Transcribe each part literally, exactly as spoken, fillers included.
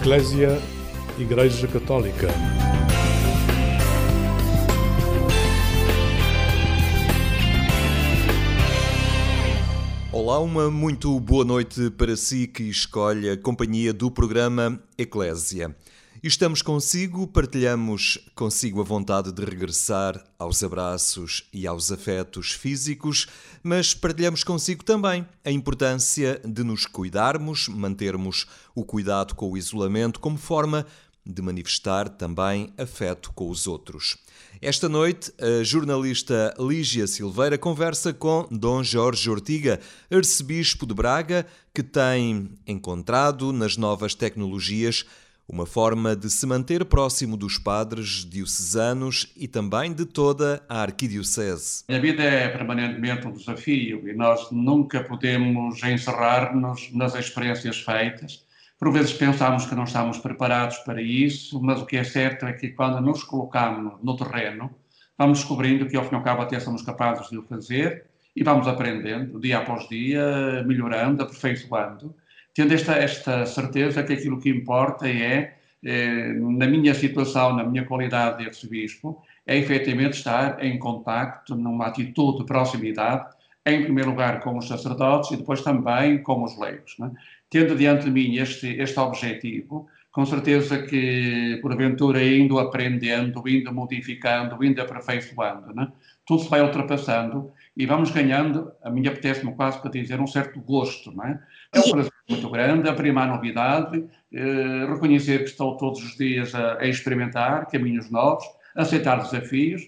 Eclésia, Igreja Católica. Olá, uma muito boa noite para si que escolhe a companhia do programa Eclésia. Estamos consigo, partilhamos consigo a vontade de regressar aos abraços e aos afetos físicos, mas partilhamos consigo também a importância de nos cuidarmos, mantermos o cuidado com o isolamento como forma de manifestar também afeto com os outros. Esta noite, a jornalista Lígia Silveira conversa com Dom Jorge Ortiga, arcebispo de Braga, que tem encontrado nas novas tecnologias uma forma de se manter próximo dos padres diocesanos e também de toda a arquidiocese. A vida é permanentemente um desafio e nós nunca podemos encerrar-nos nas experiências feitas. Por vezes pensamos que não estamos preparados para isso, mas o que é certo é que quando nos colocamos no terreno, vamos descobrindo que ao fim e ao cabo até somos capazes de o fazer e vamos aprendendo dia após dia, melhorando, aperfeiçoando, tendo esta, esta certeza que aquilo que importa é, é, na minha situação, na minha qualidade de arcebispo, é efetivamente estar em contacto, numa atitude de proximidade, em primeiro lugar com os sacerdotes e depois também com os leigos, não é? Tendo diante de mim este, este objetivo, com certeza que, porventura, indo aprendendo, indo modificando, indo aperfeiçoando, não é? Tudo se vai ultrapassando e vamos ganhando, a mim apetece-me quase para dizer, um certo gosto, não é? É um prazer muito grande, a primar novidade, eh, reconhecer que estou todos os dias a, a experimentar caminhos novos, a aceitar desafios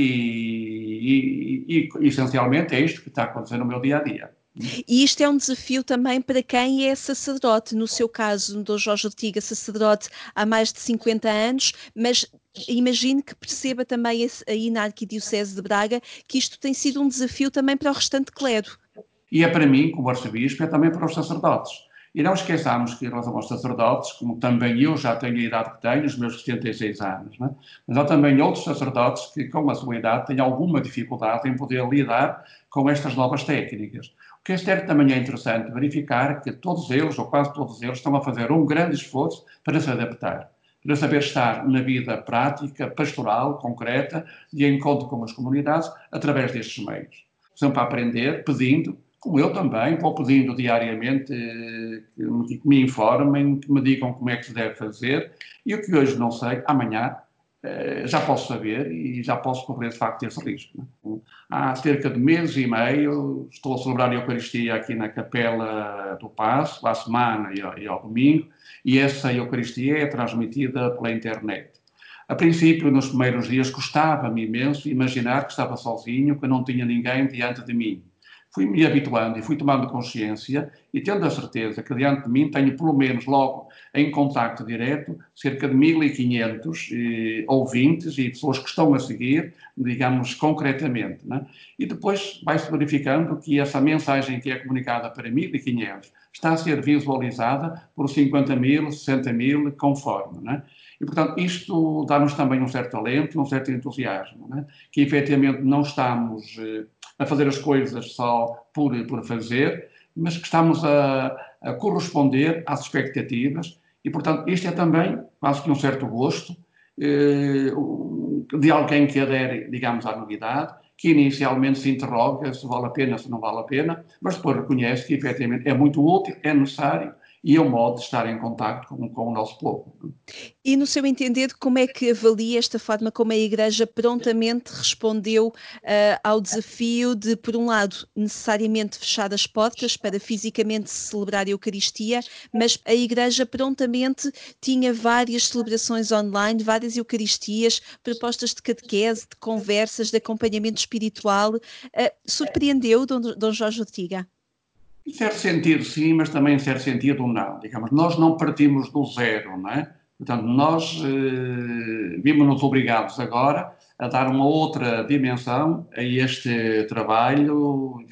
e, e, e, essencialmente, é isto que está acontecendo no meu dia-a-dia. E isto é um desafio também para quem é sacerdote. No seu caso, Dom Jorge Ortiga, sacerdote há mais de cinquenta anos, mas imagino que perceba também aí na Arquidiocese de Braga que isto tem sido um desafio também para o restante clero. E é para mim, como arcebispo, é também para os sacerdotes. E não esqueçamos que, em relação aos sacerdotes, como também eu já tenho a idade que tenho, os meus setenta e seis anos, não é? Mas há também outros sacerdotes que, com a sua idade, têm alguma dificuldade em poder lidar com estas novas técnicas. O que é certo também é interessante verificar que todos eles, ou quase todos eles, estão a fazer um grande esforço para se adaptar, para saber estar na vida prática, pastoral, concreta, de encontro com as comunidades, através destes meios. Sempre a aprender, pedindo, como eu também, vou pedindo diariamente eh, que, me, que me informem, que me digam como é que se deve fazer, e o que hoje não sei, amanhã eh, já posso saber e já posso correr de facto esse risco. Não é? Há cerca de mês e meio estou a celebrar a Eucaristia aqui na Capela do Paço, à semana e ao, e ao domingo, e essa Eucaristia é transmitida pela internet. A princípio, nos primeiros dias, custava-me imenso imaginar que estava sozinho, que não tinha ninguém diante de mim. Fui-me habituando e fui tomando consciência e tendo a certeza que diante de mim tenho pelo menos logo em contacto direto cerca de mil e quinhentos eh, ouvintes e pessoas que estão a seguir, digamos, concretamente, né? E depois vai-se verificando que essa mensagem que é comunicada para mil e quinhentos está a ser visualizada por cinquenta mil, sessenta mil, conforme, né? E, portanto, isto dá-nos também um certo alento, um certo entusiasmo, né? Que efetivamente não estamos eh, a fazer as coisas só por, por fazer, mas que estamos a, a corresponder às expectativas e, portanto, isto é também quase que um certo gosto eh, de alguém que adere, digamos, à novidade, que inicialmente se interroga se vale a pena, se não vale a pena, mas depois reconhece que, efetivamente, é muito útil, é necessário e é um modo de estar em contacto com, com o nosso povo. E, no seu entender, como é que avalia esta forma como a Igreja prontamente respondeu uh, ao desafio de, por um lado, necessariamente fechar as portas para fisicamente celebrar a Eucaristia, mas a Igreja prontamente tinha várias celebrações online, várias Eucaristias, propostas de catequese, de conversas, de acompanhamento espiritual. Uh, surpreendeu Dom, Dom Jorge Ortiga? Em certo sentido, sim, mas também em certo sentido, não. Digamos, nós não partimos do zero, não é? Portanto, nós eh, vimos-nos obrigados agora a dar uma outra dimensão a este trabalho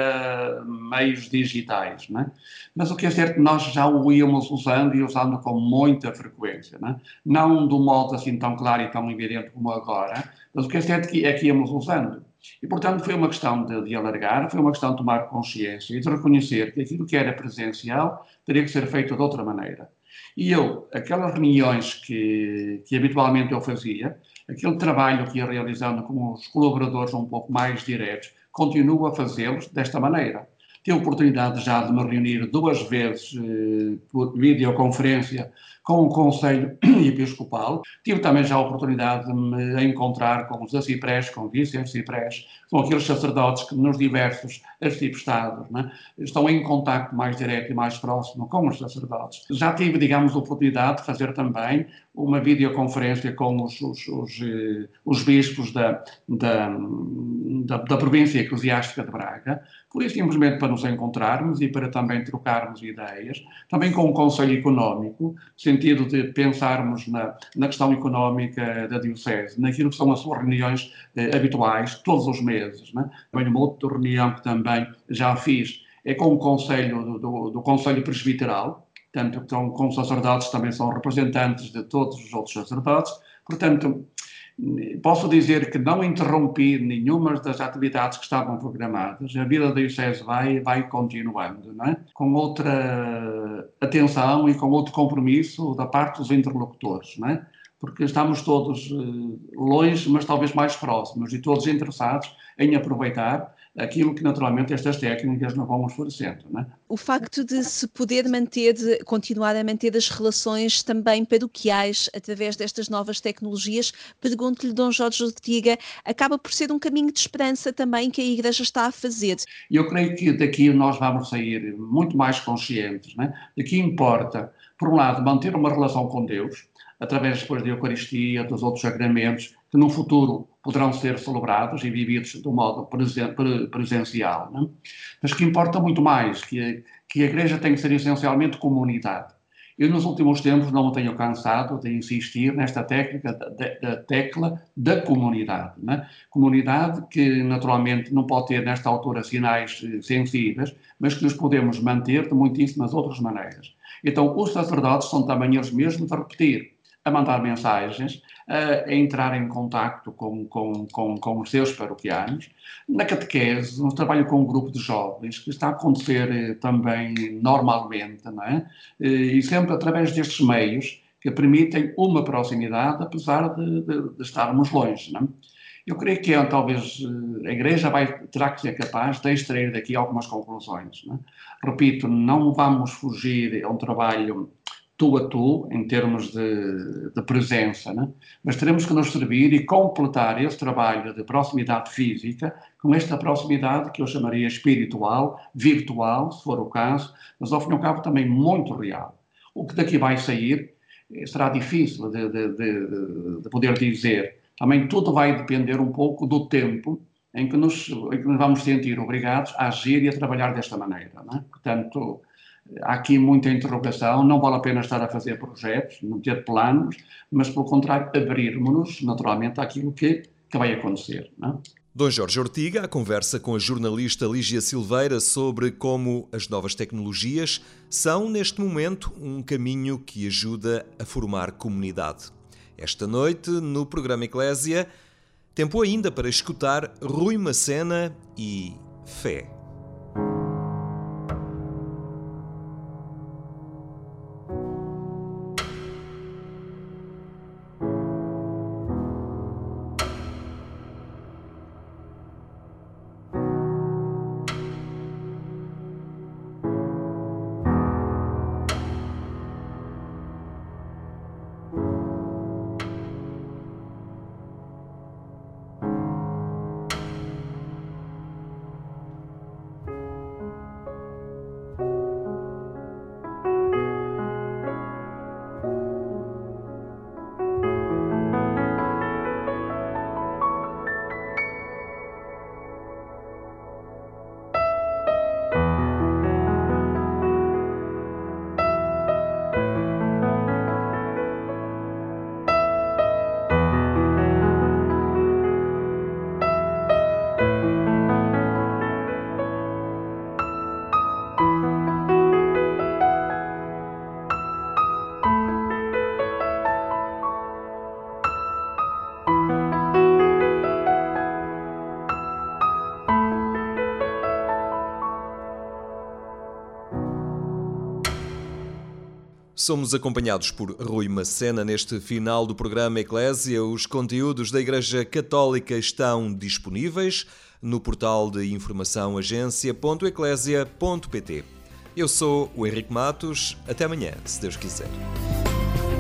via meios digitais, não é? Mas o que é certo, nós já o íamos usando e usando com muita frequência, não é? Não de um modo assim tão claro e tão evidente como agora, mas o que é certo é que íamos usando. E, portanto, foi uma questão de, de alargar, foi uma questão de tomar consciência e de reconhecer que aquilo que era presencial teria que ser feito de outra maneira. E eu, aquelas reuniões que, que habitualmente eu fazia, aquele trabalho que ia realizando com os colaboradores um pouco mais diretos, continuo a fazê-los desta maneira. Tive a oportunidade já de me reunir duas vezes eh, por videoconferência com o Conselho Episcopal. Tive também já a oportunidade de me encontrar com os aciprés, com vice-aciprés, com aqueles sacerdotes que nos diversos arciprestados, né, estão em contacto mais direto e mais próximo com os sacerdotes. Já tive, digamos, a oportunidade de fazer também uma videoconferência com os, os, os, os bispos da, da, da, da província eclesiástica de Braga, por isso simplesmente para nos encontrarmos e para também trocarmos ideias, também com o Conselho Económico, no sentido de pensarmos na, na questão económica da Diocese, naquilo que são as suas reuniões eh, habituais, todos os meses. Né? Também uma outra reunião que também já fiz é com o Conselho do, do, do Conselho Presbiteral, portanto, então, com os sacerdotes também são representantes de todos os outros sacerdotes, portanto, posso dizer que não interrompi nenhuma das atividades que estavam programadas. A vida da Diocese vai, vai continuando, não é? Com outra atenção e com outro compromisso da parte dos interlocutores, não é? Porque estamos todos longe, mas talvez mais próximos e todos interessados em aproveitar aquilo que naturalmente estas técnicas nos vão oferecendo, não é? O facto de se poder manter, de continuar a manter as relações também paroquiais através destas novas tecnologias, pergunto-lhe, Dom Jorge Ortiga, acaba por ser um caminho de esperança também que a Igreja está a fazer. E eu creio que daqui nós vamos sair muito mais conscientes, não é? De que importa, por um lado, manter uma relação com Deus, através depois da Eucaristia, dos outros sacramentos, que no futuro poderão ser celebrados e vividos de um modo presen presencial, não é? Mas que importa muito mais, que a, que a Igreja tem que ser essencialmente comunidade. Eu, nos últimos tempos, não me tenho cansado de insistir nesta técnica da, da tecla da comunidade, não é? Comunidade que, naturalmente, não pode ter, nesta altura, sinais sensíveis, mas que os podemos manter de muitíssimas outras maneiras. Então, os sacerdotes são também eles mesmos a repetir, a mandar mensagens, a entrar em contacto com, com, com, com os seus paroquianos, na catequese, no trabalho com um grupo de jovens, que está a acontecer também normalmente, não é? E sempre através destes meios que permitem uma proximidade, apesar de, de, de estarmos longe, não é? Eu creio que talvez a Igreja vai, terá que ser capaz de extrair daqui algumas conclusões, não é? Repito, não vamos fugir a um trabalho tu a tu, em termos de, de presença, né? Mas teremos que nos servir e completar esse trabalho de proximidade física com esta proximidade que eu chamaria espiritual, virtual, se for o caso, mas ao fim e ao cabo também muito real. O que daqui vai sair será difícil de, de, de, de poder dizer. Também tudo vai depender um pouco do tempo em que nos, em que nos vamos sentir obrigados a agir e a trabalhar desta maneira, né? Portanto, há aqui muita interrogação, não vale a pena estar a fazer projetos, não ter planos, mas, pelo contrário, abrirmos-nos, naturalmente, àquilo que, que vai acontecer, não? Dom Jorge Ortiga, a conversa com a jornalista Lígia Silveira sobre como as novas tecnologias são, neste momento, um caminho que ajuda a formar comunidade. Esta noite, no programa Eclésia, tempo ainda para escutar Rui Macena e Fé. Somos acompanhados por Rui Macena neste final do programa Eclésia. Os conteúdos da Igreja Católica estão disponíveis no portal de informação agência ponto eclésia ponto pt. Eu sou o Henrique Matos. Até amanhã, se Deus quiser.